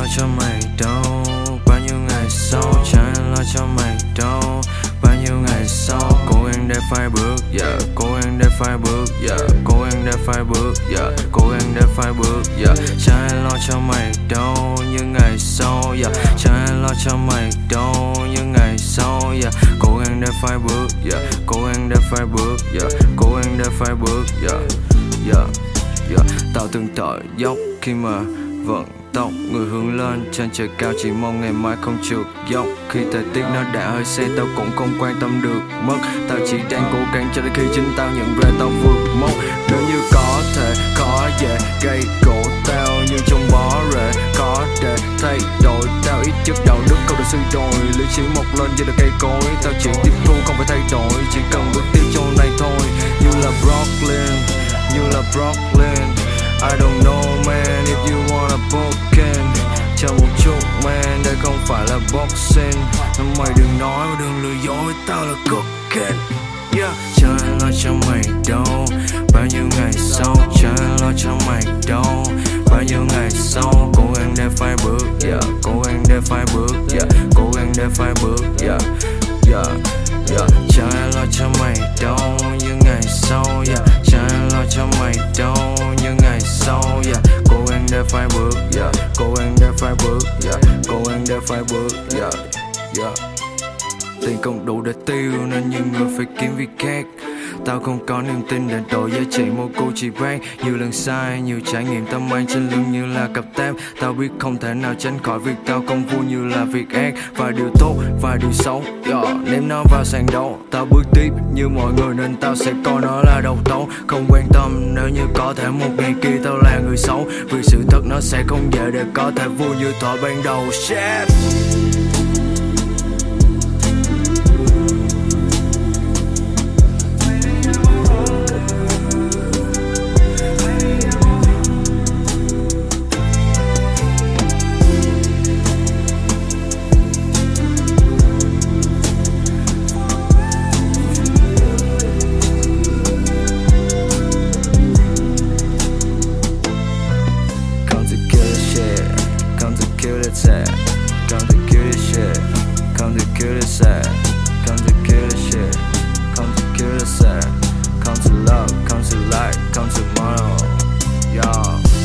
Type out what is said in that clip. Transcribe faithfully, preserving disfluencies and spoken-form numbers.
cho mày đâu. Bao nhiêu ngày sau chẳng ai lo cho mày đâu. Bao nhiêu ngày sau cố gắng để phải bước, yeah. Cố gắng để phải bước, yeah. Cố gắng để phải bước, yeah. Cố gắng để phải bước, yeah. Chẳng ai lo cho mày đâu những ngày sau, yeah. Chẳng ai lo cho mày đâu những ngày sau, yeah. Cố gắng để phải bước, yeah. Cố gắng để phải bước, yeah. Cố gắng để phải bước, yeah. Yeah, yeah. Tao từng thở dốc khi mà vận tốc, người hướng lên trên trời cao chỉ mong ngày mai không trượt dốc. Khi thời tiết nó đã hơi xe tao cũng không quan tâm được mất. Tao chỉ đang cố gắng cho đến khi chính tao nhận ra tao vượt mốc. Nếu như có thể khó về gây gỗ tao nhưng trong bó rễ có để thay đổi tao. Ít chất đạo đức không được suy đồi, lý trí mọc lên như là cây cối. Tao chỉ tiếp thu không phải thay đổi, chỉ cần bước tiếp chỗ này thôi. Như là Brooklyn, như là Brooklyn. I don't know man if you wanna booking. Chờ một chút man, đây không phải là boxing. Mày đừng nói và đừng lừa dối, tao là cooking, yeah. Chẳng ai lo cho mày đâu. Bao nhiêu ngày sau chẳng ai lo cho mày đâu. Bao nhiêu ngày sau cố gắng để phải bước, yeah. Cố gắng để phải bước, yeah. Cố gắng để phải bước, yeah. Yeah, yeah. Chẳng ai lo cho mày đâu những ngày sau, yeah. Chẳng ai lo cho mày đâu những ngày sau, yeah. Cố gắng để phải bước, yeah. Cố gắng để phải bước, yeah. Cố gắng để phải bước, yeah. Yeah. Tiền không đủ để tiêu nên nhiều người phải kiếm việc khác. Tao không có niềm tin để đổi giá trị một cô chỉ bác. Nhiều lần sai, nhiều trải nghiệm tao mang trên lưng như là cặp táp. Tao biết không thể nào tránh khỏi việc tao không vui như là việc ác. Và điều tốt và điều xấu, yeah. Ném nó vào sàn đấu. Tao bước tiếp như mọi người nên tao sẽ coi nó là đầu tấu. Không quan tâm nếu như có thể một ngày kia tao là người xấu. Vì sự thật nó sẽ không dễ để có thể vui như thỏ ban đầu. Shit. Come to kill this shit, come to kill this shit, come to kill this shit, come to kill this shit, come to love, come to light, come tomorrow, y'all.